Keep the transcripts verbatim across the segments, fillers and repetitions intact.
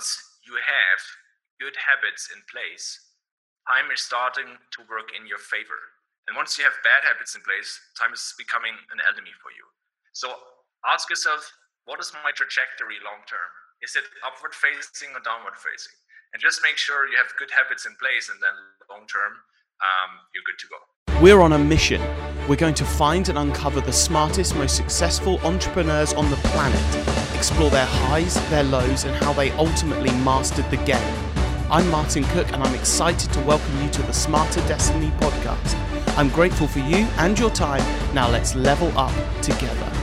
once you have good habits in place, time is starting to work in your favor. And once you have bad habits in place, time is becoming an enemy for you. So ask yourself, what is my trajectory long term? Is it upward facing or downward facing? And just make sure you have good habits in place, and then long term, um, you're good to go. We're on a mission. We're going to find and uncover the smartest, most successful entrepreneurs on the planet, explore their highs, their lows, and how they ultimately mastered the game. I'm Martin Cook, and I'm excited to welcome you to the Smarter Destiny podcast. I'm grateful for you and your time. Now let's level up together.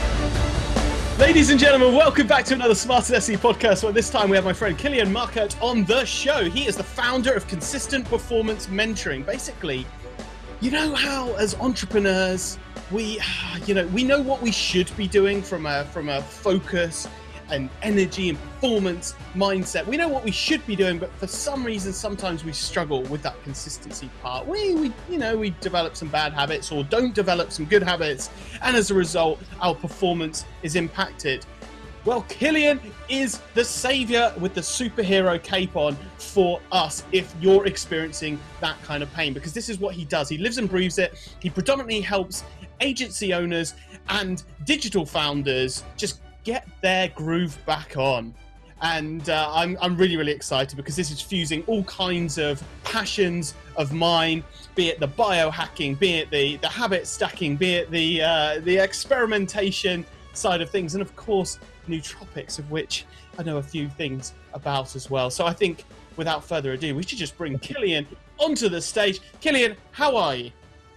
Ladies and gentlemen, welcome back to another Smarter Destiny podcast, where this time we have my friend Kilian Markert on the show. He is the founder of Consistent Performance Mentoring. Basically, you know how as entrepreneurs, we, you know, we know what we should be doing from a, from a focus and energy and performance mindset. We know what we should be doing, but for some reason, sometimes we struggle with that consistency part. We, we, you know, we develop some bad habits or don't develop some good habits, and as a result, our performance is impacted. Well, Kilian is the savior with the superhero cape on for us if you're experiencing that kind of pain, because this is what he does. He lives and breathes it. He predominantly helps agency owners and digital founders just get their groove back on. And uh, I'm, I'm really, really excited because this is fusing all kinds of passions of mine, be it the biohacking, be it the, the habit stacking, be it the, uh, the experimentation side of things, and of course, nootropics, of which I know a few things about as well. So I think without further ado, we should just bring Kilian onto the stage. Kilian, how are you?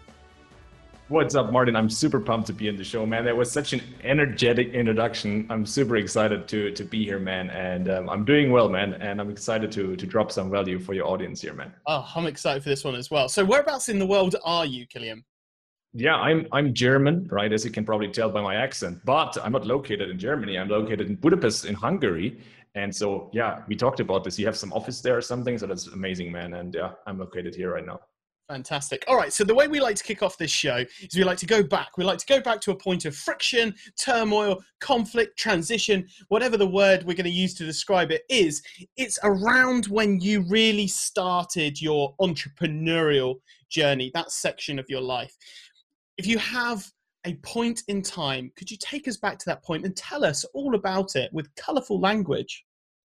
What's up, Martin? I'm super pumped to be in the show, man. That was such an energetic introduction. I'm super excited to to be here, man. And um, I'm doing well, man. And I'm excited to to drop some value for your audience here, man. Oh, I'm excited for this one as well. So whereabouts in the world are you, Kilian? Yeah, I'm I'm German, right? As you can probably tell by my accent. But I'm not located in Germany. I'm located in Budapest, in Hungary. And so, yeah, we talked about this. You have some office there or something. So that's amazing, man. And yeah, I'm located here right now. Fantastic. All right. So the way we like to kick off this show is we like to go back. We like to go back to a point of friction, turmoil, conflict, transition, whatever the word we're going to use to describe it is. It's around when you really started your entrepreneurial journey, that section of your life. If you have a point in time, could you take us back to that point and tell us all about it with colorful language?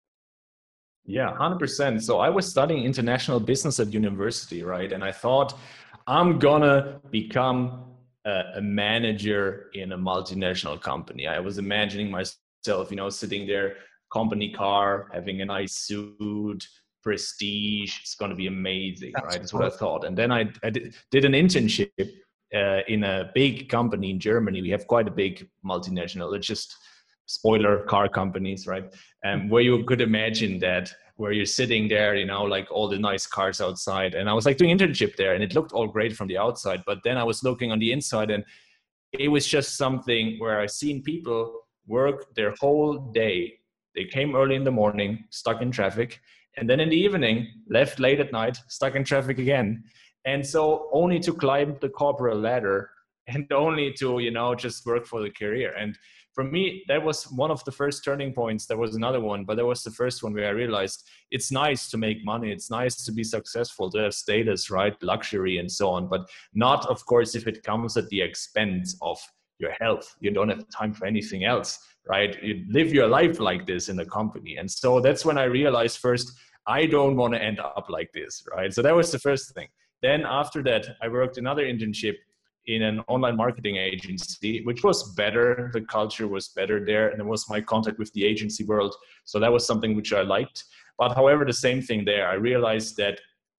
Yeah, one hundred percent. So I was studying international business at university, right? And I thought, I'm gonna become a, a manager in a multinational company. I was imagining myself, you know, sitting there, company car, having a nice suit, prestige. It's gonna be amazing, That's right? That's what I thought. And then I, I did, did an internship uh, in a big company in Germany. We have quite a big multinational. It's just spoiler car companies, right? And um, where you could imagine that, where you're sitting there, you know, like all the nice cars outside. And I was like doing internship there, and it looked all great from the outside. But then I was looking on the inside, and it was just something where I seen people work their whole day. They came early in the morning, stuck in traffic, and then in the evening, left late at night, stuck in traffic again. And so only to climb the corporate ladder, and only to, you know, just work for the career. And for me, that was one of the first turning points. There was another one, but that was the first one where I realized it's nice to make money. It's nice to be successful, to have status, right? Luxury and so on, but not, of course, if it comes at the expense of your health. You don't have time for anything else, right? You live your life like this in a company. And so that's when I realized first, I don't want to end up like this, right? So that was the first thing. Then after that, I worked another internship in an online marketing agency, which was better. The culture was better there, and it was my contact with the agency world. So that was something which I liked. But however, the same thing there, I realized that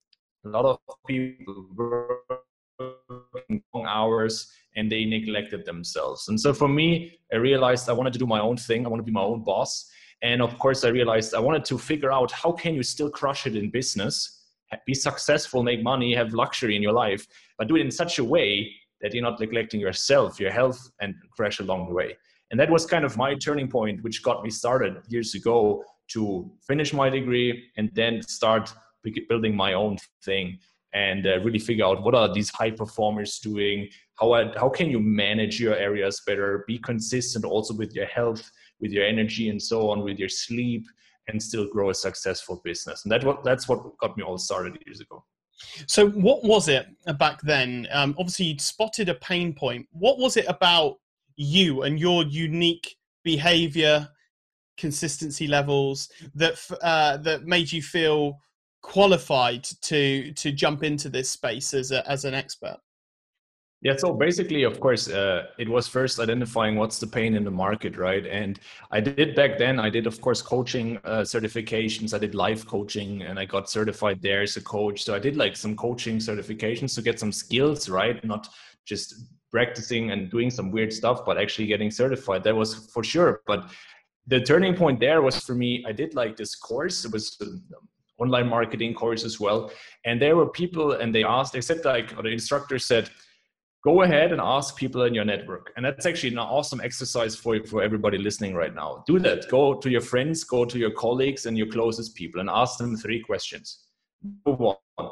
a lot of people were working long hours and they neglected themselves. And so for me, I realized I wanted to do my own thing. I want to be my own boss. And of course, I realized I wanted to figure out how can you still crush it in business, be successful, make money, have luxury in your life, but do it in such a way that you're not neglecting yourself, your health, and crash along the way. And that was kind of my turning point, which got me started years ago to finish my degree and then start building my own thing and uh, really figure out what are these high performers doing, how, I, how can you manage your areas better, be consistent also with your health, with your energy and so on, with your sleep, and still grow a successful business. And that what that's what got me all started years ago. So what was it back then? Um, obviously, you'd spotted a pain point. What was it about you and your unique behavior, consistency levels that uh, that made you feel qualified to to jump into this space as a, as an expert? Yeah, so basically, of course, uh, it was first identifying what's the pain in the market, right? And I did back then, I did, of course, coaching uh, certifications. I did life coaching and I got certified there as a coach. So I did like some coaching certifications to get some skills, right? Not just practicing and doing some weird stuff, but actually getting certified. That was for sure. But the turning point there was for me, I did like this course. It was an online marketing course as well. And there were people and they asked, they said like, or the instructor said, go ahead and ask people in your network. And that's actually an awesome exercise for, for everybody listening right now. Do that. Go to your friends, go to your colleagues and your closest people and ask them three questions. Number one,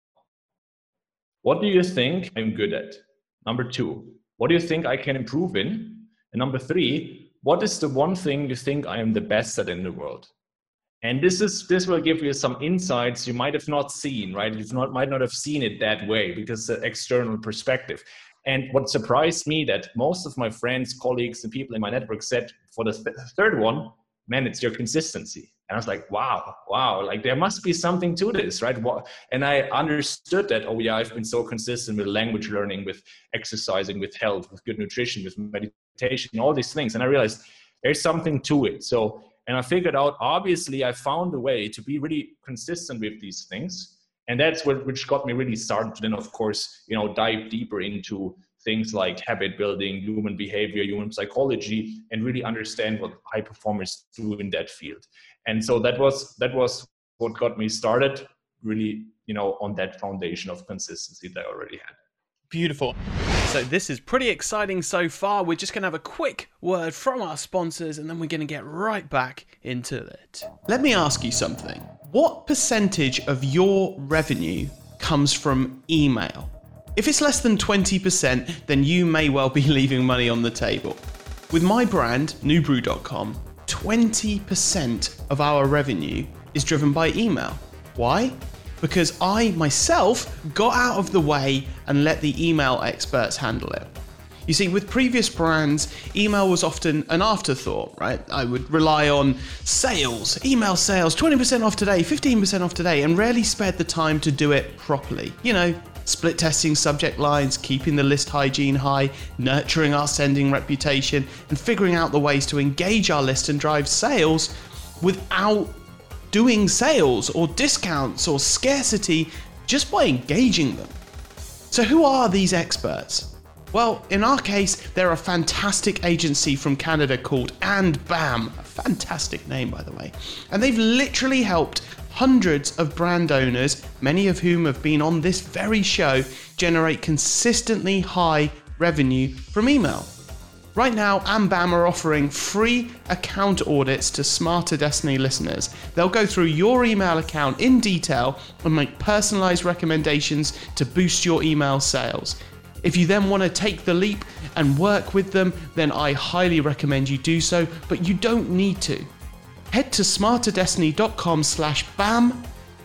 what do you think I'm good at? Number two, what do you think I can improve in? And number three, what is the one thing you think I am the best at in the world? And this is this will give you some insights you might have not seen, right? You not might not have seen it that way because the external perspective. And what surprised me that most of my friends, colleagues, and people in my network said for the th- third one, man, it's your consistency. And I was like, wow, wow, like there must be something to this, right? And I understood that, oh yeah, I've been so consistent with language learning, with exercising, with health, with good nutrition, with meditation, all these things. And I realized there's something to it. So And I figured out, obviously, I found a way to be really consistent with these things. And that's what which got me really started to then, of course, you know, dive deeper into things like habit building, human behavior, human psychology, and really understand what high performers do in that field. And so that was that was what got me started, really, you know, on that foundation of consistency that I already had. Beautiful. So this is pretty exciting so far. We're just going to have a quick word from our sponsors and then we're going to get right back into it. Let me ask you something. What percentage of your revenue comes from email? If it's less than twenty percent, then you may well be leaving money on the table. With my brand, new brew dot com, twenty percent of our revenue is driven by email. Why? Because I myself got out of the way and let the email experts handle it. You see, with previous brands, email was often an afterthought, right? I would rely on sales, email sales, twenty percent off today, fifteen percent off today, and rarely spared the time to do it properly. You know, split testing subject lines, keeping the list hygiene high, nurturing our sending reputation, and figuring out the ways to engage our list and drive sales without doing sales or discounts or scarcity just by engaging them. So who are these experts? Well, in our case, they're a fantastic agency from Canada called And Bam, a fantastic name by the way, and they've literally helped hundreds of brand owners, many of whom have been on this very show, generate consistently high revenue from email. Right now, And Bam are offering free account audits to Smarter Destiny listeners. They'll go through your email account in detail and make personalized recommendations to boost your email sales. If you then want to take the leap and work with them, then I highly recommend you do so, but you don't need to. Head to smarter destiny dot com slash bam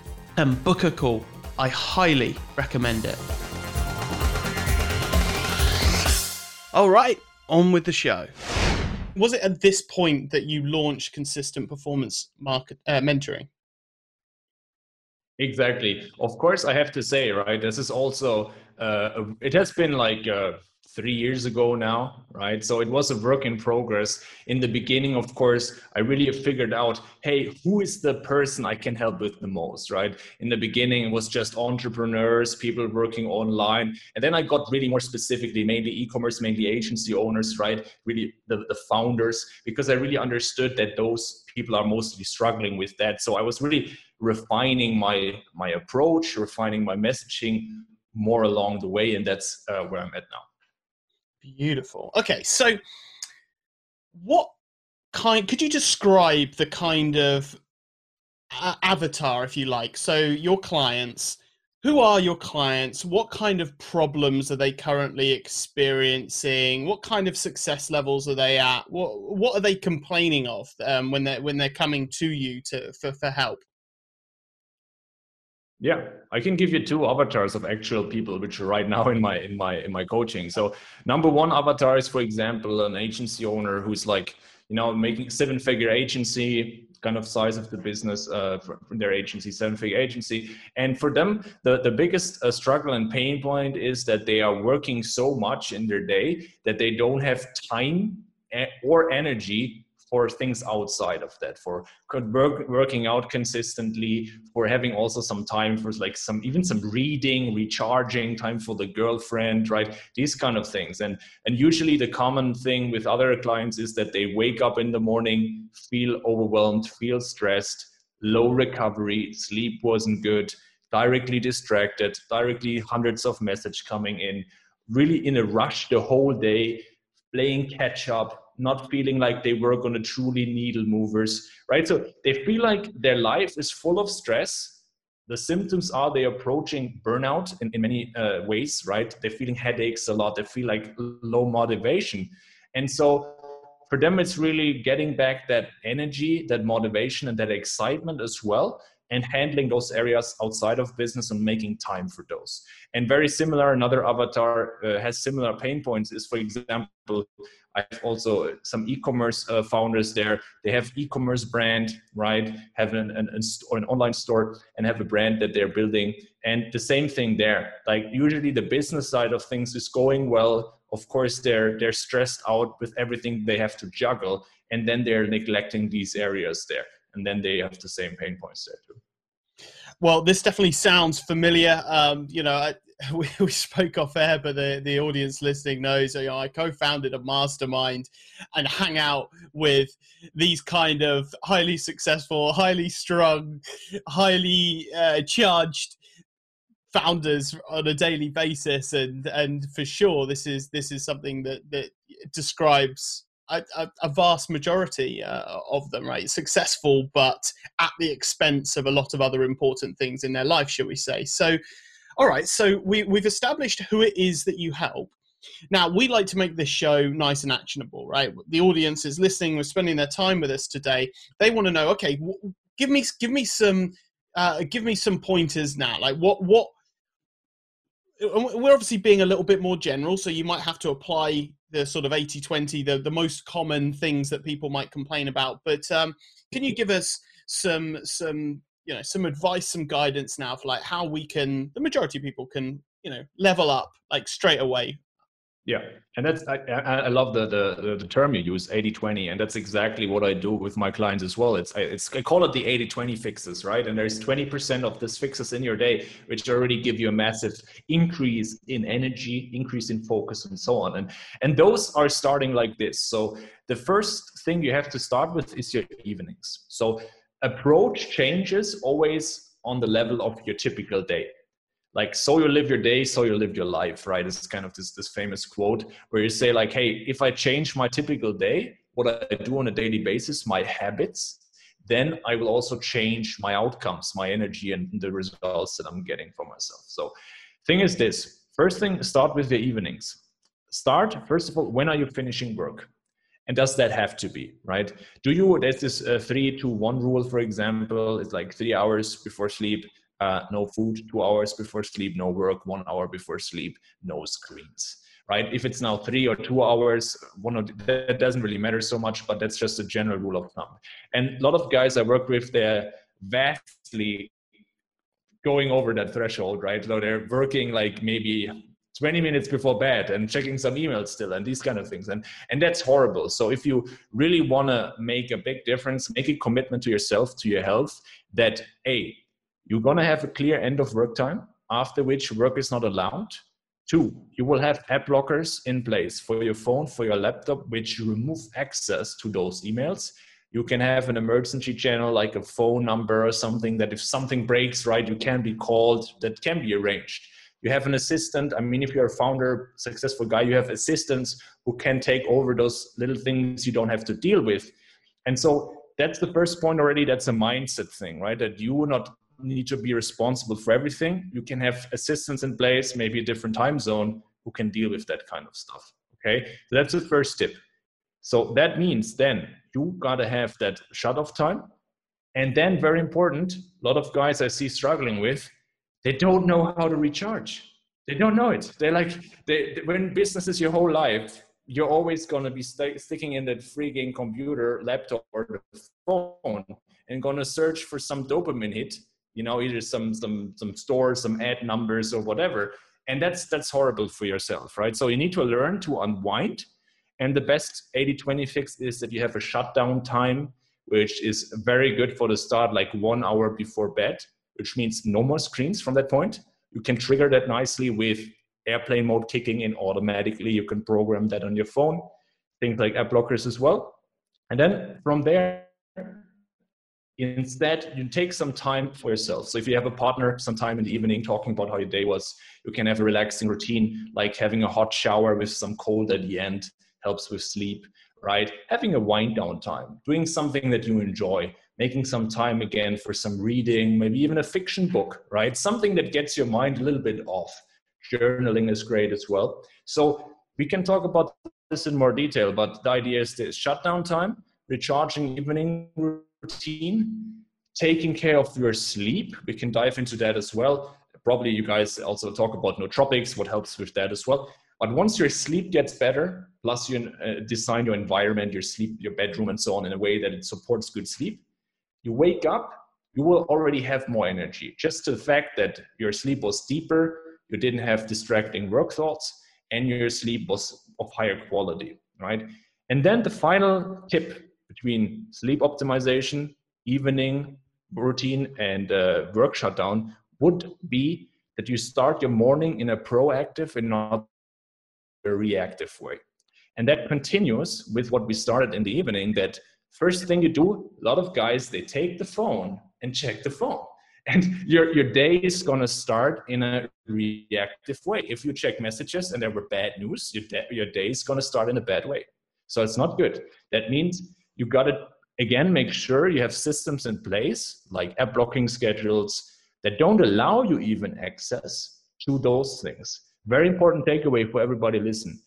and book a call. I highly recommend it. All right, on with the show. Was it at this point that you launched consistent performance market uh, mentoring? Exactly. Of course, I have to say, right, this is also, uh, it has been like uh, three years ago now, right? So it was a work in progress. In the beginning, of course, I really figured out, hey, who is the person I can help with the most, right? In the beginning, it was just entrepreneurs, people working online. And then I got really more specifically, mainly e-commerce, mainly agency owners, right? Really the, the founders, because I really understood that those people are mostly struggling with that. So I was really refining my my approach, refining my messaging more along the way, and that's uh, where I'm at now. Beautiful. Okay, so what kind, could you describe the kind of uh, avatar, if you like? So your clients, Who are your clients? What kind of problems are they currently experiencing? What kind of success levels are they at? What what are they complaining of um, when they're when they're coming to you to for, for help? Yeah, I can give you two avatars of actual people, which are right now in my in my in my coaching. So number one avatar is, for example, an agency owner who's like, you know, making seven-figure agency, kind of size of the business uh, from their agency, seven-figure agency. And for them, the, the biggest uh, struggle and pain point is that they are working so much in their day that they don't have time or energy for things outside of that, for work, working out consistently, for having also some time for like some, even some reading, recharging, time for the girlfriend, right? These kind of things. And, and usually the common thing with other clients is that they wake up in the morning, feel overwhelmed, feel stressed, low recovery, sleep wasn't good, directly distracted, directly hundreds of messages coming in, really in a rush the whole day, playing catch up, not feeling like they work on a truly needle movers, right? So they feel like their life is full of stress. The symptoms are they're approaching burnout in, in many uh, ways, right? They're feeling headaches a lot. They feel like low motivation. And so for them, it's really getting back that energy, that motivation, and that excitement as well, and handling those areas outside of business and making time for those. And very similar, another avatar uh, has similar pain points is, for example, I have also some e-commerce uh, founders there. They have e-commerce brand, right? Have an, an, an, or an online store and have a brand that they're building. And the same thing there, like usually the business side of things is going well. Of course, they're, they're stressed out with everything they have to juggle. And then they're neglecting these areas there. And then they have the same pain points there too. Well, this definitely sounds familiar. Um, you know, I, we, we spoke off air, but the, the audience listening knows, you know, I co-founded a mastermind and hang out with these kind of highly successful, highly strung, highly uh, charged founders on a daily basis. And, and for sure, this is, this is something that, that describes A, a, a vast majority uh, of them, right? Successful, but at the expense of a lot of other important things in their life, shall we say. So, all right, so we, we've established who it is that you help. Now, we like to make this show nice and actionable, right? The audience is listening, we're spending their time with us today. They want to know, okay, w- give me give me some uh, give me some pointers now. Like what what we're obviously being a little bit more general, so you might have to apply the sort of eighty twenty, the, the most common things that people might complain about. But um, can you give us some, some, you know, some advice, some guidance now for like how we can, the majority of people can, you know, level up like straight away? Yeah, and that's I, I love the, the the term you use, eighty twenty, and that's exactly what I do with my clients as well. It's I, it's I call it the eighty twenty fixes, right? And there's twenty percent of these fixes in your day which already give you a massive increase in energy, increase in focus, and so on. And and those are starting like this. So the first thing you have to start with is your evenings. So approach changes always on the level of your typical day. Like, so you live your day, so you live your life, right? It's kind of this, this famous quote where you say like, hey, if I change my typical day, what I do on a daily basis, my habits, then I will also change my outcomes, my energy, and the results that I'm getting for myself. So thing is this, first thing, start with the evenings. Start, first of all, when are you finishing work? And does that have to be, right? Do you, there's this uh, three to one rule, for example, it's like three hours before sleep, Uh, no food, two hours before sleep, no work, one hour before sleep, no screens, right? If it's now three or two hours, one of the, that doesn't really matter so much, but that's just a general rule of thumb. And a lot of guys I work with, they're vastly going over that threshold, right? So they're working like maybe twenty minutes before bed and checking some emails still and these kind of things. And, and that's horrible. So if you really want to make a big difference, make a commitment to yourself, to your health, that, hey, you're going to have a clear end of work time, after which work is not allowed. Two, you will have app blockers in place for your phone, for your laptop, which remove access to those emails. You can have an emergency channel like a phone number or something that if something breaks, right, you can be called, that can be arranged. You have an assistant. I mean, if you're a founder, successful guy, you have assistants who can take over those little things you don't have to deal with. And so that's the first point already. That's a mindset thing, right? That you will not need to be responsible for everything. You can have assistants in place, maybe a different time zone, who can deal with that kind of stuff. Okay, so that's the first tip. So that means then you gotta have that shut-off time. And then very important, a lot of guys I see struggling with, they don't know how to recharge. They don't know it. They're like, they, when business is your whole life, you're always gonna be st- sticking in that freaking computer, laptop, or the phone and gonna search for some dopamine hit, you know, either some, some, some stores, some ad numbers or whatever. And that's, that's horrible for yourself, right? So you need to learn to unwind. And the best eighty twenty fix is that you have a shutdown time, which is very good for the start, like one hour before bed, which means no more screens from that point. You can trigger that nicely with airplane mode kicking in automatically. You can program that on your phone, things like app blockers as well. And then from there, instead, you take some time for yourself. So if you have a partner, some time in the evening talking about how your day was, you can have a relaxing routine, like having a hot shower with some cold at the end, helps with sleep, right? Having a wind down time, doing something that you enjoy, making some time again for some reading, maybe even a fiction book, right? Something that gets your mind a little bit off. Journaling is great as well. So we can talk about this in more detail, but the idea is this: shutdown time, recharging evening routine, taking care of your sleep. We can dive into that as well. Probably you guys also talk about nootropics, what helps with that as well. But once your sleep gets better, plus you uh, design your environment, your sleep, your bedroom and so on in a way that it supports good sleep, you wake up, you will already have more energy. Just the fact that your sleep was deeper, you didn't have distracting work thoughts, and your sleep was of higher quality, right? And then the final tip between sleep optimization, evening routine, and uh, work shutdown would be that you start your morning in a proactive and not a reactive way. And that continues with what we started in the evening, that first thing you do, a lot of guys, they take the phone and check the phone. And your, your day is going to start in a reactive way. If you check messages and there were bad news, your day, your day is going to start in a bad way. So it's not good. That means you got to, again, make sure you have systems in place, like app blocking schedules, that don't allow you even access to those things. Very important takeaway for everybody listen.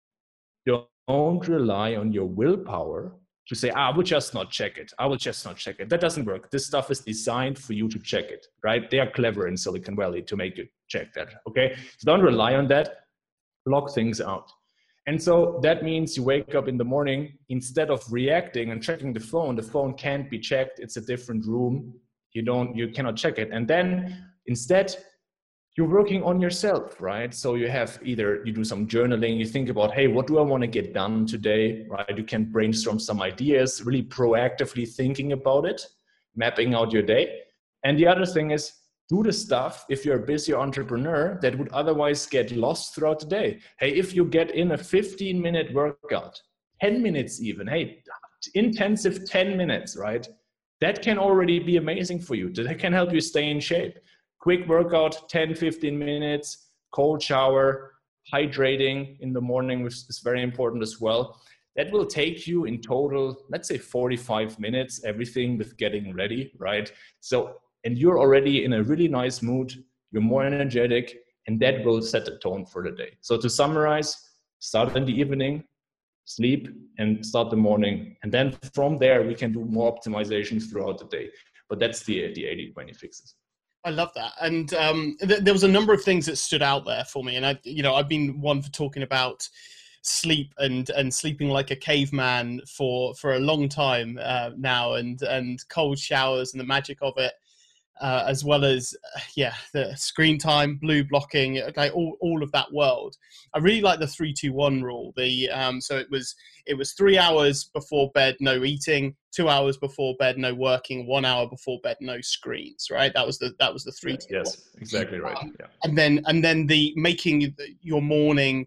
Don't rely on your willpower to say, ah, I will just not check it. I will just not check it. That doesn't work. This stuff is designed for you to check it, right? They are clever in Silicon Valley to make you check that, okay? So don't rely on that. Block things out. And so that means you wake up in the morning, instead of reacting and checking the phone, the phone can't be checked. It's a different room. You don't, you cannot check it. And then instead, you're working on yourself, right? So you have either, you do some journaling, you think about, hey, what do I want to get done today, right? You can brainstorm some ideas, really proactively thinking about it, mapping out your day. And the other thing is, do the stuff, if you're a busy entrepreneur, that would otherwise get lost throughout the day. Hey, if you get in a fifteen minute workout, ten minutes even, hey, intensive ten minutes, right? That can already be amazing for you. That can help you stay in shape. Quick workout, ten, fifteen minutes, cold shower, hydrating in the morning, which is very important as well. That will take you in total, let's say forty-five minutes, everything with getting ready, right? So, and you're already in a really nice mood, you're more energetic, and that will set the tone for the day. So to summarize, start in the evening, sleep, and start the morning. And then from there, we can do more optimizations throughout the day. But that's the, the eighty twenty fixes. I love that. And um, th- there was a number of things that stood out there for me. And I, you know, I've been one for talking about sleep and, and sleeping like a caveman for, for a long time uh, now, and, and cold showers and the magic of it, uh, as well as, uh, yeah, the screen time, blue blocking, okay, all, all of that world. I really like the three, two, one rule. The, um, so it was, it was three hours before bed, no eating, two hours before bed, no working, one hour before bed, no screens, right? That was the, that was the three. Yes, yes, exactly right. Um, yeah. And then, and then the making your morning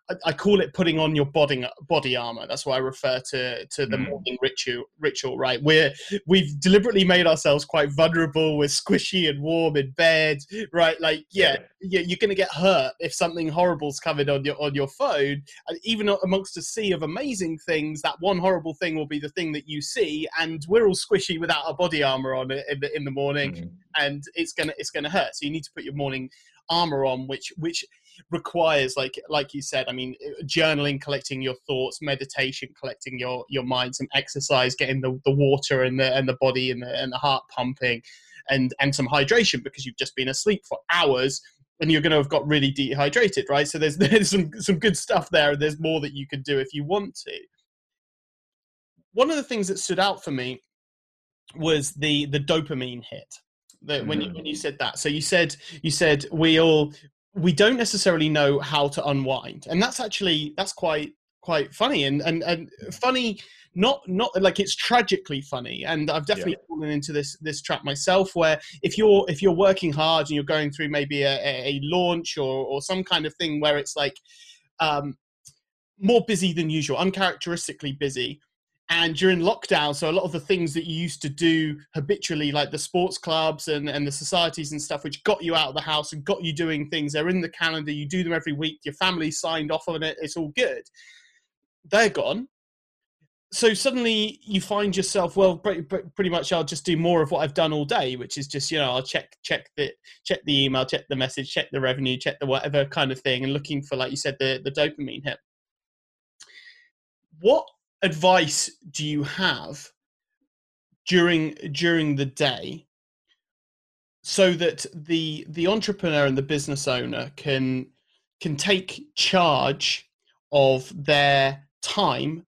I, I call it putting on your body body armor. That's why I refer to to the Mm. morning ritual. Ritual, right? We're we've deliberately made ourselves quite vulnerable. We're squishy and warm in bed, right? Like, yeah, yeah, you're going to get hurt if something horrible's coming on your on your phone. And even amongst a sea of amazing things, that one horrible thing will be the thing that you see, and we're all squishy without our body armor on in the in the morning, Mm. and it's gonna it's gonna hurt. So you need to put your morning armor on, which which requires, like like you said, I mean, journaling, collecting your thoughts, meditation, collecting your your mind, some exercise, getting the, the water and the and the body and the and the heart pumping, and and some hydration, because you've just been asleep for hours and you're going to have got really dehydrated, right? So there's there's some some good stuff there, and there's more that you can do if you want to. One of the things that stood out for me was the the dopamine hit. The, mm. when you when you said that, so you said you said we all we don't necessarily know how to unwind, and that's actually that's quite quite funny and and, and funny. Not not like it's tragically funny, and I've definitely yeah. fallen into this this trap myself. Where if you're if you're working hard and you're going through maybe a, a launch or or some kind of thing where it's like um, more busy than usual, uncharacteristically busy, and you're in lockdown, so a lot of the things that you used to do habitually, like the sports clubs and and the societies and stuff, which got you out of the house and got you doing things, they're in the calendar. You do them every week. Your family signed off on it. It's all good. They're gone. So suddenly you find yourself, well, pretty, pretty much I'll just do more of what I've done all day, which is just, you know, I'll check check the check the email, check the message, check the revenue, check the whatever kind of thing, and looking for, like you said, the, the dopamine hit. What advice do you have during during the day so that the the entrepreneur and the business owner can can take charge of their time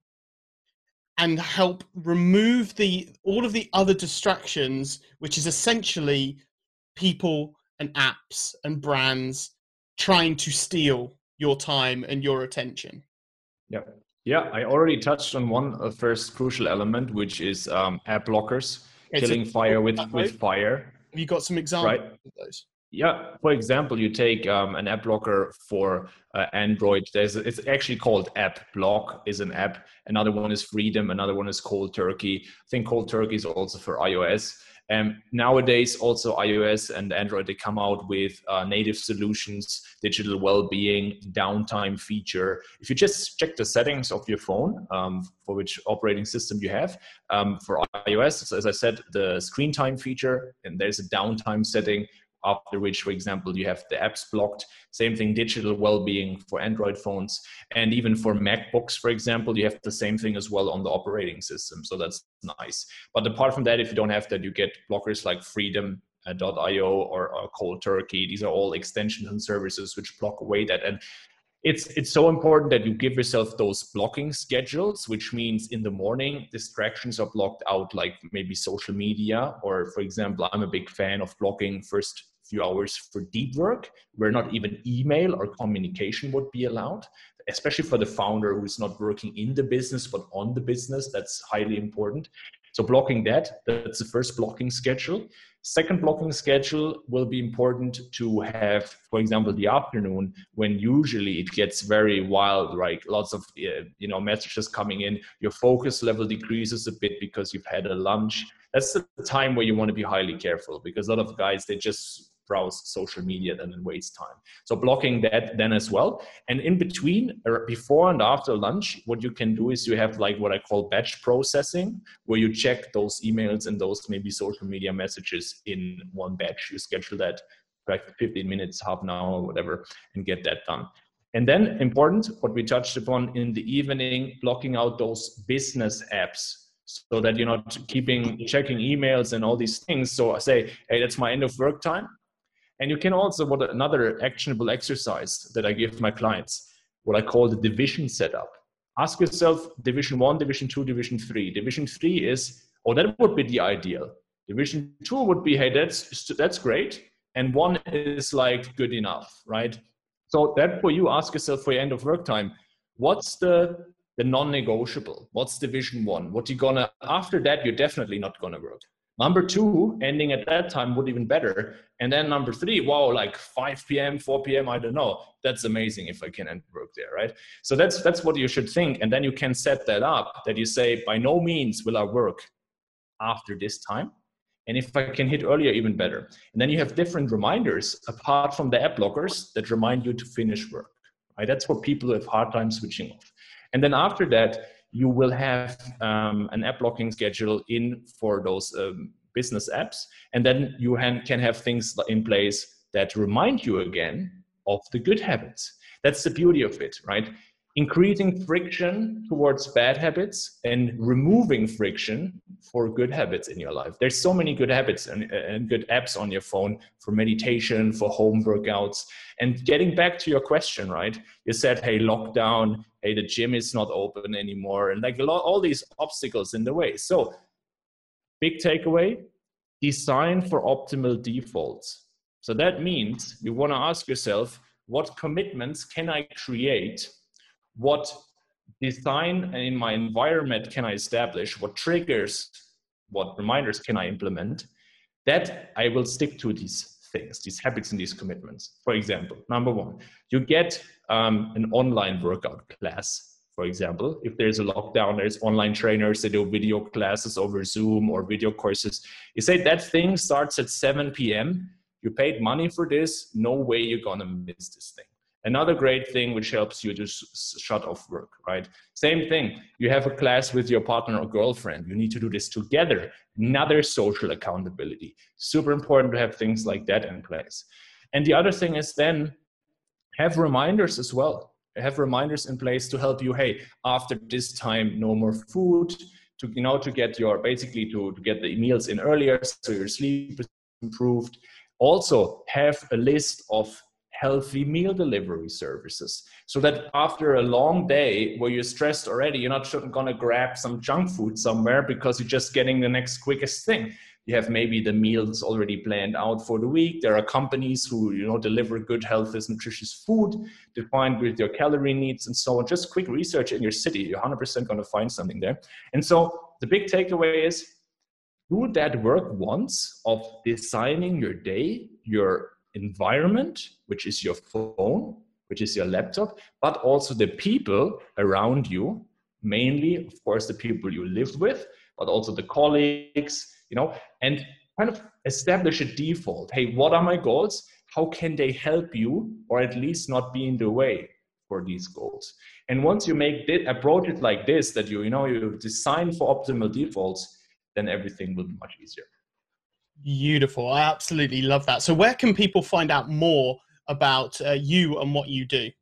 and help remove the all of the other distractions, which is essentially people and apps and brands trying to steal your time and your attention? Yeah, yeah. I already touched on one uh, first crucial element, which is um, app blockers, okay, killing so fire with with fire. Have you got some examples right. of those? Yeah, for example, you take um, an app blocker for uh, Android. There's a, it's actually called App Block is an app. Another one is Freedom. Another one is Cold Turkey. I think Cold Turkey is also for iOS. And um, nowadays, also iOS and Android, they come out with uh, native solutions, digital well-being, downtime feature. If you just check the settings of your phone, um, for which operating system you have, um, for iOS, so as I said, the screen time feature, and there's a downtime setting, after which, for example, you have the apps blocked. Same thing, digital well-being for Android phones. And even for MacBooks, for example, you have the same thing as well on the operating system. So that's nice. But apart from that, if you don't have that, you get blockers like Freedom dot io or, or Cold Turkey. These are all extensions and services which block away that. And it's it's so important that you give yourself those blocking schedules, which means in the morning, distractions are blocked out, like maybe social media, or for example, I'm a big fan of blocking first few hours for deep work, where not even email or communication would be allowed, especially for the founder who's not working in the business, but on the business. That's highly important. So blocking that, that's the first blocking schedule. Second blocking schedule will be important to have, for example, the afternoon, when usually it gets very wild, right? Lots of uh, you know messages coming in. Your focus level decreases a bit because you've had a lunch. That's the time where you want to be highly careful, because a lot of guys, they just browse social media then and waste time. So blocking that then as well. And in between, or before and after lunch, what you can do is you have like what I call batch processing, where you check those emails and those maybe social media messages in one batch. You schedule that like fifteen minutes, half an hour, whatever, and get that done. And then important, what we touched upon in the evening, blocking out those business apps, so that you're not keeping checking emails and all these things. So I say, hey, that's my end of work time. And you can also, what another actionable exercise that I give my clients, what I call the division setup. Ask yourself, division one, division two, division three. Division three is, oh, that would be the ideal. Division two would be, hey, that's that's great. And one is like good enough, right? So that for you, ask yourself for your end of work time, what's the the non-negotiable? What's division one? What you gonna, after that, you're definitely not gonna work. Number two, ending at that time would even better. And then number three, wow, like five p.m., four p.m., I don't know. That's amazing if I can end work there, right? So that's that's what you should think. And then you can set that up, that you say, by no means will I work after this time. And if I can hit earlier, even better. And then you have different reminders apart from the app blockers that remind you to finish work, right? That's for people who have hard time switching off. And then after that, you will have um, an app blocking schedule in for those um, business apps. And then you can have things in place that remind you again of the good habits. That's the beauty of it, right? Increasing friction towards bad habits and removing friction for good habits in your life. There's so many good habits and, and good apps on your phone for meditation, for home workouts. And getting back to your question, right? You said, hey, lockdown, hey, the gym is not open anymore, and like a lot, all these obstacles in the way. So big takeaway, design for optimal defaults. So that means you want to ask yourself, what commitments can I create? What design in my environment can I establish? What triggers, what reminders can I implement? That I will stick to these things, these habits and these commitments. For example, number one, you get um, an online workout class. For example, if there's a lockdown, there's online trainers that do video classes over Zoom or video courses. You say that thing starts at seven p.m. You paid money for this. No way you're going to miss this thing. Another great thing which helps you to s- shut off work, right? Same thing. You have a class with your partner or girlfriend. You need to do this together. Another social accountability. Super important to have things like that in place. And the other thing is then have reminders as well. Have reminders in place to help you, hey, after this time, no more food, to, you know, to get your, basically to, to get the meals in earlier so your sleep is improved. Also have a list of healthy meal delivery services so that after a long day where you're stressed already, you're not going to grab some junk food somewhere because you're just getting the next quickest thing. You have maybe the meals already planned out for the week. There are companies who, you know, deliver good, healthy, nutritious food defined with your calorie needs and so on. Just quick research in your city. You're one hundred percent going to find something there. And so the big takeaway is do that work once of designing your day, your environment, which is your phone, which is your laptop, but also the people around you, mainly, of course, the people you live with, but also the colleagues, you know, and kind of establish a default. Hey, what are my goals? How can they help you, or at least not be in the way for these goals? And once you make it, approach it like this, that you, you know, you design for optimal defaults, then everything will be much easier. Beautiful. I absolutely love that. So where can people find out more about uh, you and what you do?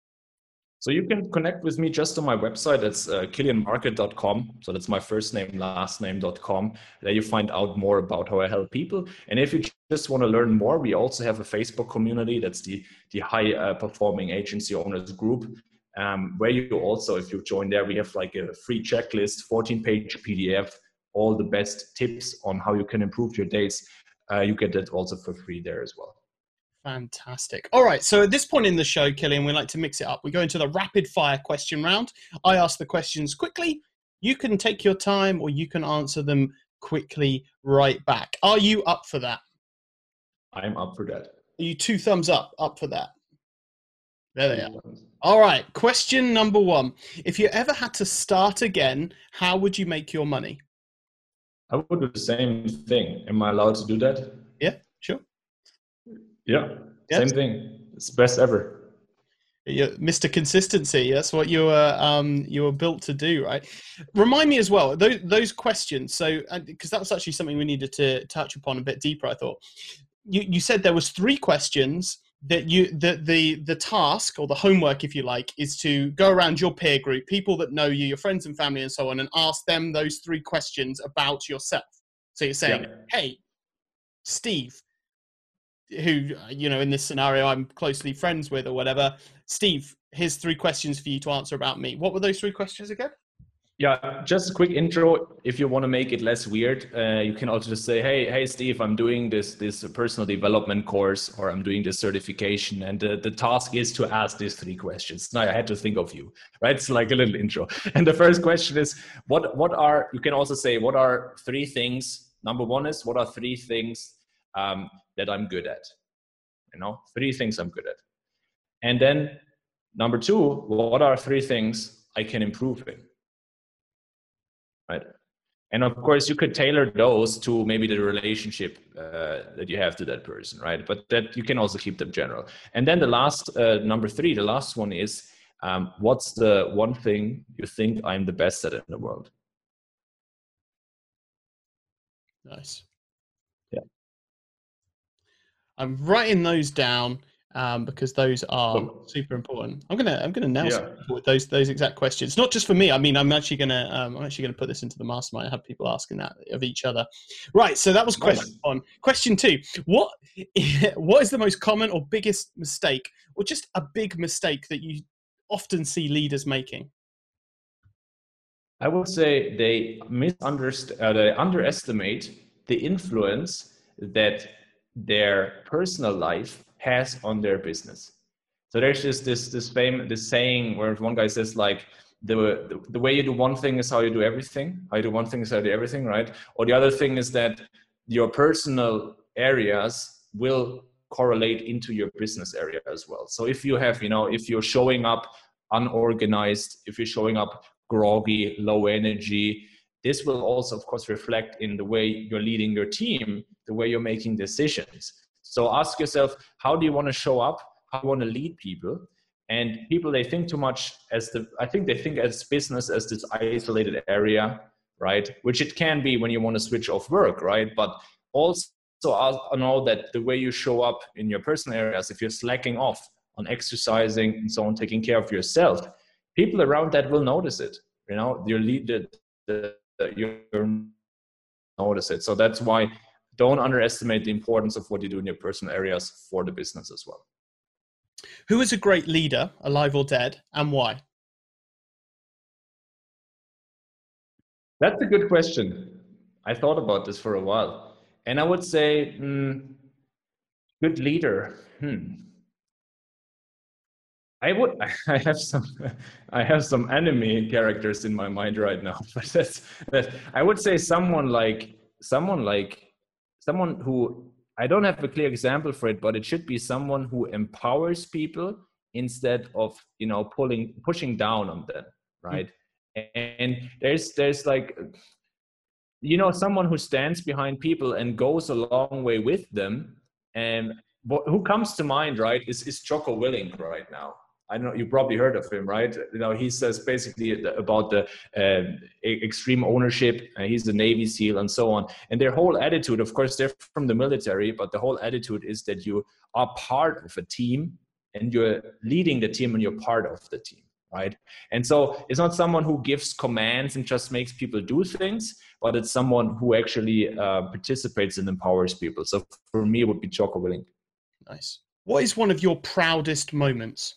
So you can connect with me just on my website. It's uh, kilian market dot com. So that's my first name, last name dot com. There you find out more about how I help people. And if you just want to learn more, we also have a Facebook community. That's the, the high uh, performing agency owners group, um, where you also, if you join there, we have like a free checklist, fourteen page P D F, all the best tips on how you can improve your days. Uh, you get that also for free there as well. Fantastic. All right. So at this point in the show, Kilian, we like to mix it up. We go into the rapid fire question round. I ask the questions quickly. You can take your time or you can answer them quickly right back. Are you up for that? I'm up for that. Are you two thumbs up, up for that? There they are. All right. Question number one. If you ever had to start again, how would you make your money? I would do the same thing. Am I allowed to do that? Yeah, sure. Yeah, yes. Same thing. It's best ever. You're Mister Consistency. That's what you were um, you were built to do, right? Remind me as well those those questions. So, because that was actually something we needed to touch upon a bit deeper. I thought you you said there was three questions that you the the the task or the homework, if you like, is to go around your peer group, people that know you, your friends and family, and so on, and ask them those three questions about yourself. So you're saying, yeah. Hey, Steve, who, you know, in this scenario I'm closely friends with or whatever, Steve, here's three questions for you to answer about me. What were those three questions again? Yeah, just a quick intro. If you want to make it less weird, uh, you can also just say, hey, hey, Steve, I'm doing this this personal development course, or I'm doing this certification. And uh, the task is to ask these three questions. Now I had to think of you, right? It's like a little intro. And the first question is, what, what are, you can also say, what are three things Number one is, what are three things um, that I'm good at? You know, three things I'm good at. And then number two, what are three things I can improve in? Right. And of course, you could tailor those to maybe the relationship uh, that you have to that person, right? But that you can also keep them general. And then the last, uh, number three, the last one is, um, what's the one thing you think I'm the best at in the world? Nice. Yeah. I'm writing those down um, because those are Cool. super important. I'm gonna I'm gonna nail Yeah. some people with those those exact questions. Not just for me. I mean, I'm actually gonna um, I'm actually gonna put this into the mastermind. Have people asking that of each other. Right. So that was question Nice. one. Question two. What what is the most common or biggest mistake, or just a big mistake that you often see leaders making? I would say they misunderstand, uh, they underestimate the influence that their personal life has on their business. So there's just this this fame, this saying where one guy says like, the, the the way you do one thing is how you do everything. How you do one thing is how you do everything, right? Or the other thing is that your personal areas will correlate into your business area as well. So if you have, you know, if you're showing up unorganized, if you're showing up groggy, low energy, this will also, of course, reflect in the way you're leading your team, the way you're making decisions. So ask yourself, how do you want to show up? How do you want to lead people? And people, they think too much as the, I think they think as business as this isolated area, right? Which it can be when you want to switch off work, right? But also I know that the way you show up in your personal areas, if you're slacking off on exercising and so on, taking care of yourself, people around that will notice it. You know, your lead, the, the, you notice it. So that's why don't underestimate the importance of what you do in your personal areas for the business as well. Who is a great leader, alive or dead, and why? That's a good question. I thought about this for a while. And I would say, mm, good leader. Hmm. I would. I have some. I have some enemy characters in my mind right now. But that's that. I would say someone like someone like someone who, I don't have a clear example for it, but it should be someone who empowers people instead of, you know, pulling pushing down on them, right? Mm-hmm. And there's there's like, you know, someone who stands behind people and goes a long way with them. And who comes to mind, right, is is Jocko Willink right now. I know you probably heard of him, right? You know, he says basically about the uh, extreme ownership. Uh, he's the Navy SEAL and so on. And their whole attitude, of course, they're from the military, but the whole attitude is that you are part of a team and you're leading the team and you're part of the team, right? And so it's not someone who gives commands and just makes people do things, but it's someone who actually uh, participates and empowers people. So for me, it would be Jocko Willink. Nice. What is one of your proudest moments?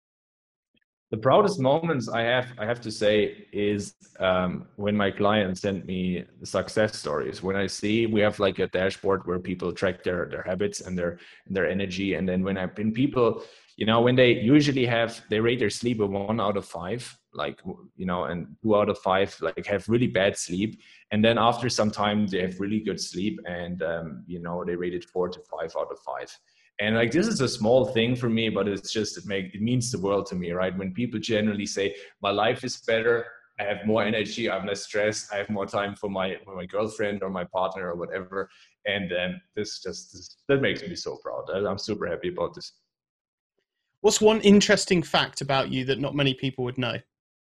The proudest moments I have, I have to say, is um, when my clients send me the success stories. When I see, we have like a dashboard where people track their their habits and their their energy, and then when I when people, you know, when they usually have, they rate their sleep a one out of five, like, you know, and two out of five like have really bad sleep, and then after some time they have really good sleep, and um, you know, they rate it four to five out of five. And like, this is a small thing for me, but it's just, it make, it means the world to me, right? When people generally say, my life is better, I have more energy, I'm less stressed, I have more time for my, for my girlfriend or my partner or whatever. And then this just, this, that makes me so proud. I'm super happy about this. What's one interesting fact about you that not many people would know?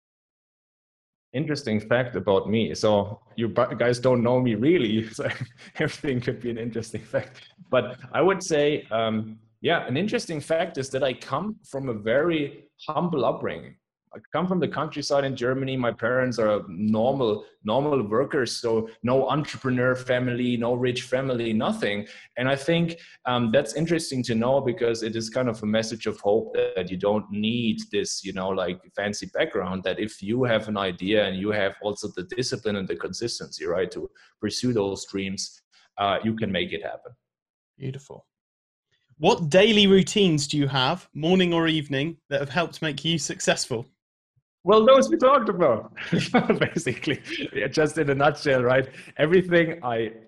Interesting fact about me. So you guys don't know me really, so everything could be an interesting fact. But I would say, um, yeah, an interesting fact is that I come from a very humble upbringing. I come from the countryside in Germany. My parents are normal, normal workers. So no entrepreneur family, no rich family, nothing. And I think um, that's interesting to know, because it is kind of a message of hope that you don't need this, you know, like fancy background, that if you have an idea and you have also the discipline and the consistency, right, to pursue those dreams, uh, you can make it happen. Beautiful. What daily routines do you have, morning or evening, that have helped make you successful? Well, those we talked about, basically, just in a nutshell, right? Everything I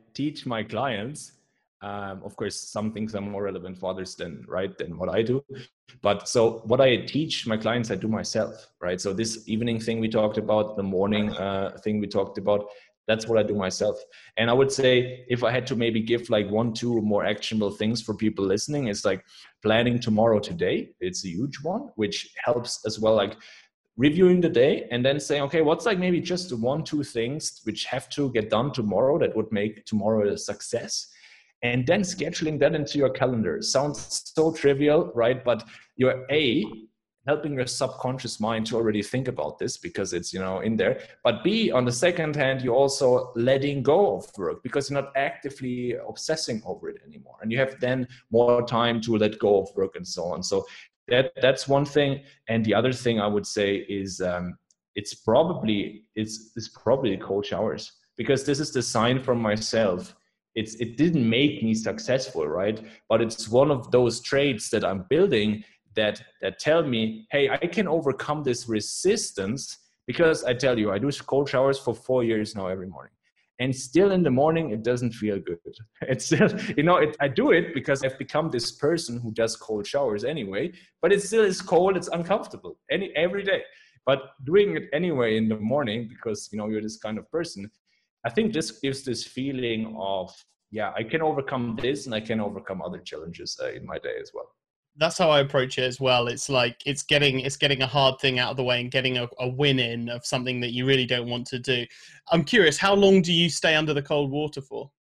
teach my clients, um, of course, some things are more relevant for others than right than what I do. But so what I teach my clients, I do myself, right? So this evening thing we talked about, the morning uh, thing we talked about, that's what I do myself. And I would say if I had to maybe give like one, two more actionable things for people listening, it's like planning tomorrow today. It's a huge one, which helps as well, like reviewing the day and then saying, okay, what's like maybe just the one, two things which have to get done tomorrow that would make tomorrow a success. And then scheduling that into your calendar. Sounds so trivial, right? But you're A, helping your subconscious mind to already think about this because it's, you know, in there. But B, on the second hand, you're also letting go of work because you're not actively obsessing over it anymore. And you have then more time to let go of work and so on. So that that's one thing. And the other thing I would say is um, it's probably, it's, it's probably cold showers, because this is the sign from myself. It's, it didn't make me successful, right? But it's one of those traits that I'm building that, that tell me, hey, I can overcome this resistance because I tell you, I do cold showers for four years now every morning. And still in the morning, it doesn't feel good. It's still, you know, it, I do it because I've become this person who does cold showers anyway, but it still is cold, it's uncomfortable any every day. But doing it anyway in the morning because, you know, you're this kind of person, I think this gives this feeling of, yeah, I can overcome this and I can overcome other challenges uh, in my day as well. That's how I approach it as well. It's like, it's getting, it's getting a hard thing out of the way and getting a, a win in of something that you really don't want to do. I'm curious, how long do you stay under the cold water for?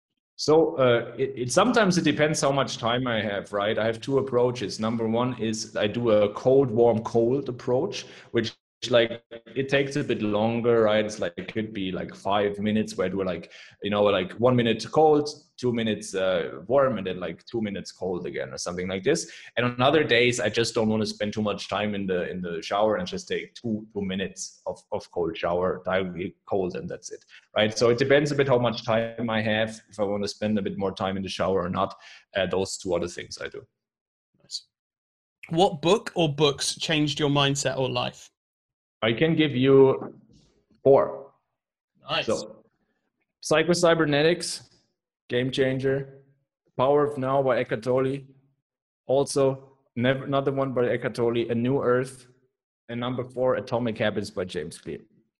So uh, it, it sometimes it depends how much time I have, right? I have two approaches. Number one is I do a cold, warm, cold approach, which like it takes a bit longer, right? It's like it could be like five minutes where I do like, you know, like one minute cold, two minutes uh, warm, and then like two minutes cold again or something like this. And on other days, I just don't want to spend too much time in the in the shower and just take two two minutes of, of cold shower, directly cold, and that's it, right? So it depends a bit how much time I have, if I want to spend a bit more time in the shower or not. Uh, those two other things I do. Nice. What book or books changed your mindset or life? I can give you four. Nice. So, Psycho-Cybernetics, game changer. Power of Now by Eckhart Tolle. Also, never, another one by Eckhart Tolle, A New Earth. And number four, Atomic Habits by James Clear.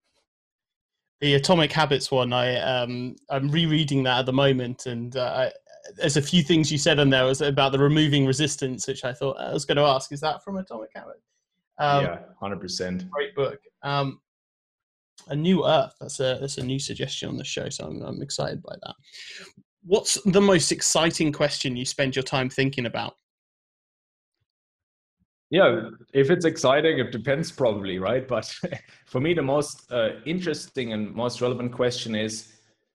The Atomic Habits one, I, um, I'm rereading that at the moment. And uh, I, there's a few things you said in there was about the removing resistance, which I thought I was going to ask. Is that from Atomic Habits? Um, yeah, one hundred percent. Great book. Um, A New Earth. That's a that's a new suggestion on the show, so I'm, I'm excited by that. What's the most exciting question you spend your time thinking about? Yeah, if it's exciting, it depends probably, right? But for me, the most uh, interesting and most relevant question is,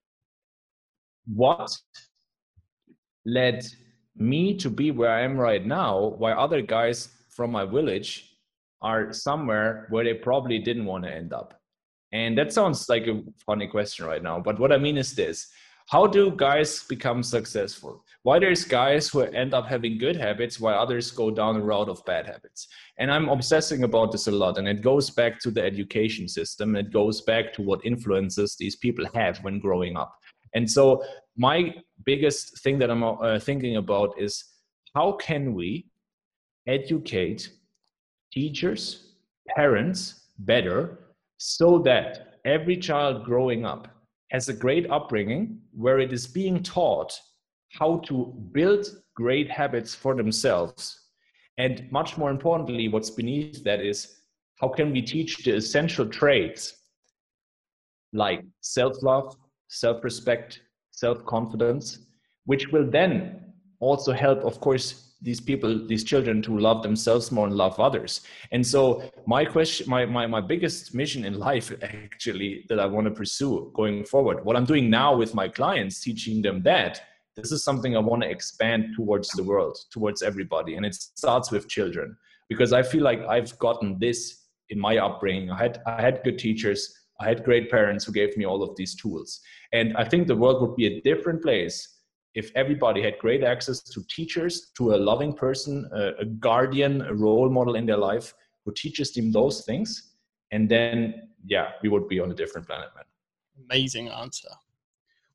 what led me to be where I am right now, while other guys from my village are somewhere where they probably didn't want to end up? And that sounds like a funny question right now, but what I mean is this: how do guys become successful? Why there's guys who end up having good habits while others go down the route of bad habits? And I'm obsessing about this a lot, and it goes back to the education system. It goes back to what influences these people have when growing up. And so my biggest thing that I'm uh, thinking about is, how can we educate teachers, parents better, so that every child growing up has a great upbringing where it is being taught how to build great habits for themselves. And much more importantly, what's beneath that is, how can we teach the essential traits like self-love, self-respect, self-confidence, which will then also help, of course, these people, these children, to love themselves more and love others. And so my question, my, my, my biggest mission in life actually that I want to pursue going forward, what I'm doing now with my clients, teaching them that, this is something I want to expand towards the world, towards everybody. And it starts with children, because I feel like I've gotten this in my upbringing. I had, I had good teachers. I had great parents who gave me all of these tools. And I think the world would be a different place if everybody had great access to teachers, to a loving person, a, a guardian, a role model in their life who teaches them those things. And then, yeah, we would be on a different planet, man. Amazing answer.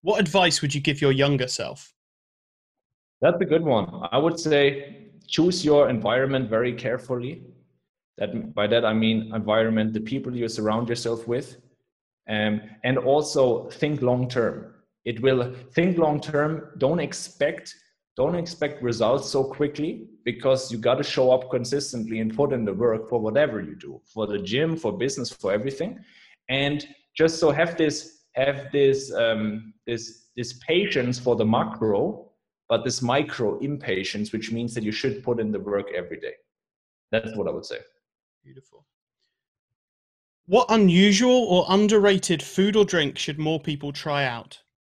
What advice would you give your younger self? That's a good one. I would say choose your environment very carefully. That by that I mean environment, the people you surround yourself with, um, and also think long term. It will think long term. Don't expect don't expect results so quickly, because you got to show up consistently and put in the work for whatever you do, for the gym, for business, for everything. And just so have this have this um, this this patience for the macro, but this micro impatience, which means that you should put in the work every day. That's what I would say. Beautiful. What unusual or underrated food or drink should more people try out?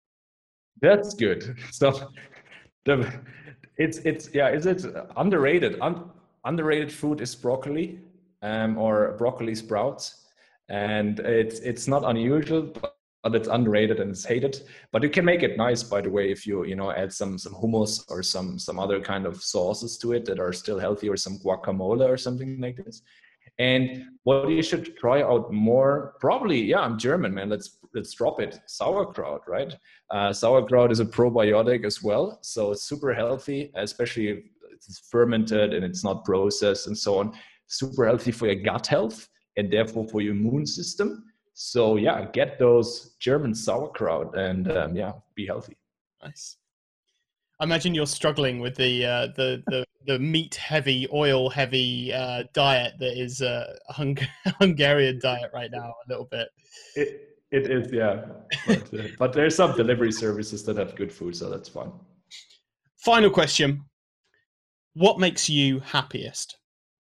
That's good. So the it's it's yeah, is it underrated? Un, underrated food is broccoli, um, or broccoli sprouts, and it's it's not unusual, but, but it's underrated and it's hated. But you can make it nice, by the way, if you you know add some some hummus or some some other kind of sauces to it that are still healthy, or some guacamole or something like this. And what you should try out more, probably, yeah, I'm German, man. Let's let's drop it. Sauerkraut, right? Uh, sauerkraut is a probiotic as well, so it's super healthy, especially if it's fermented and it's not processed and so on. Super healthy for your gut health and therefore for your immune system. So yeah, get those German sauerkraut and um, yeah, be healthy. Nice. I imagine you're struggling with the uh, the, the the meat heavy, oil heavy uh, diet that is a Hung- Hungarian diet right now. A little bit. It it is, yeah. But, uh, but there's some delivery services that have good food, so that's fine. Final question: what makes you happiest?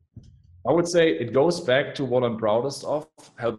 I would say it goes back to what I'm proudest of, helping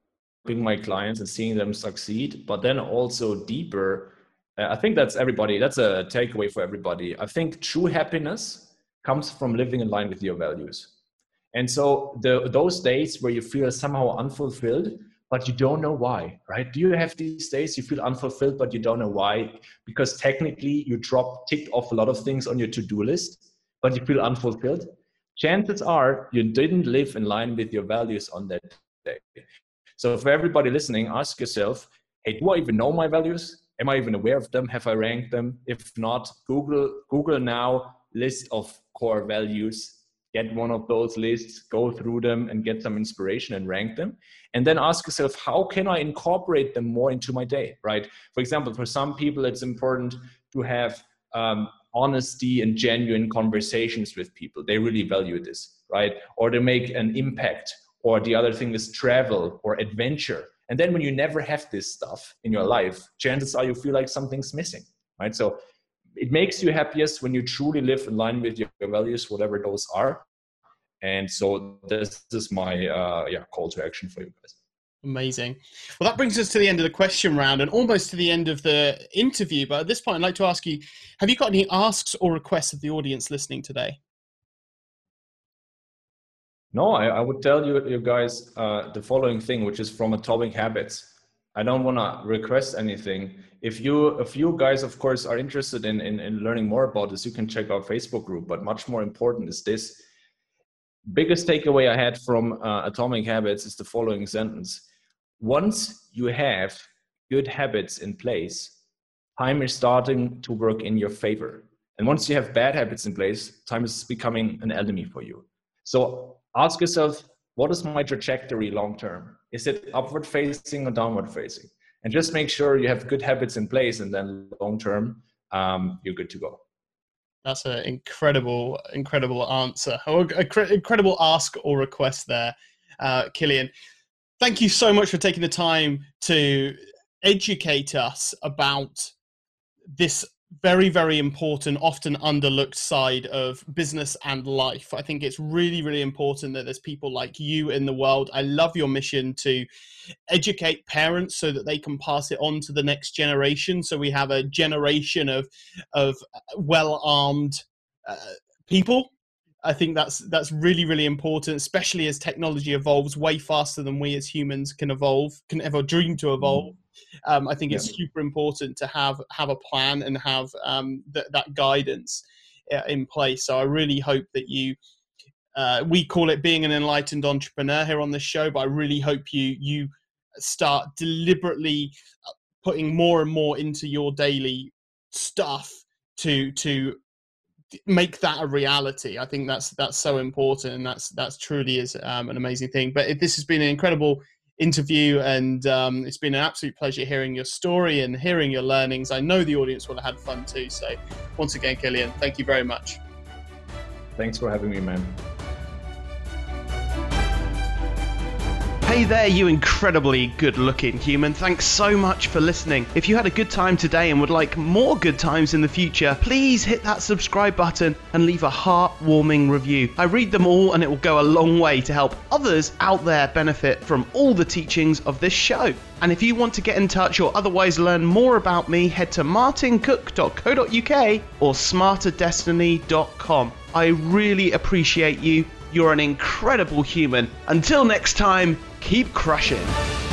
my clients and seeing them succeed. But then also deeper. I think that's everybody. That's a takeaway for everybody. I think true happiness comes from living in line with your values. And so the those days where you feel somehow unfulfilled, but you don't know why, right? Do you have these days you feel unfulfilled, but you don't know why? Because technically you dropped, ticked off a lot of things on your to-do list, but you feel unfulfilled. Chances are you didn't live in line with your values on that day. So for everybody listening, ask yourself, hey, do I even know my values? Am I even aware of them? Have I ranked them? If not, Google Google now list of core values. Get one of those lists, go through them and get some inspiration and rank them. And then ask yourself, how can I incorporate them more into my day, right? For example, for some people, it's important to have um, honesty and genuine conversations with people. They really value this, right? Or to make an impact. Or the other thing is travel or adventure. And then when you never have this stuff in your life, chances are you feel like something's missing, right? So it makes you happiest when you truly live in line with your values, whatever those are. And so this is my uh, yeah call to action for you guys. Amazing. Well, that brings us to the end of the question round and almost to the end of the interview. But at this point, I'd like to ask you, have you got any asks or requests of the audience listening today? No, I, I would tell you, you guys uh, the following thing, which is from Atomic Habits. I don't want to request anything. If you, if you guys, of course, are interested in, in, in learning more about this, you can check our Facebook group. But much more important is this. Biggest takeaway I had from uh, Atomic Habits is the following sentence. Once you have good habits in place, time is starting to work in your favor. And once you have bad habits in place, time is becoming an enemy for you. So ask yourself, what is my trajectory long-term? Is it upward facing or downward facing? And just make sure you have good habits in place, and then long-term, um, you're good to go. That's an incredible, incredible answer. Or an incredible ask or request there, uh, Kilian. Thank you so much for taking the time to educate us about this very, very important, often underlooked side of business and life. I think it's really, really important that there's people like you in the world. I love your mission to educate parents so that they can pass it on to the next generation. So we have a generation of, of well-armed uh, people. I think that's that's really, really important, especially as technology evolves way faster than we as humans can evolve, can ever dream to evolve. Um, I think it's yeah. super important to have have a plan and have um, th- that guidance uh, in place. So I really hope that you, uh, we call it being an enlightened entrepreneur here on this show, but I really hope you you start deliberately putting more and more into your daily stuff to to make that a reality. I think that's that's so important, and that's that's truly is um, an amazing thing. But it, this has been an incredible interview, and um, it's been an absolute pleasure hearing your story and hearing your learnings. I know the audience will have had fun too. So once again, Kilian, thank you very much. Thanks for having me, man. Hey there, you incredibly good-looking human. Thanks so much for listening. If you had a good time today and would like more good times in the future, please hit that subscribe button and leave a heartwarming review. I read them all, and it will go a long way to help others out there benefit from all the teachings of this show. And if you want to get in touch or otherwise learn more about me, head to martin cook dot co dot uk or smarter destiny dot com. I really appreciate you. You're an incredible human. Until next time, keep crushing.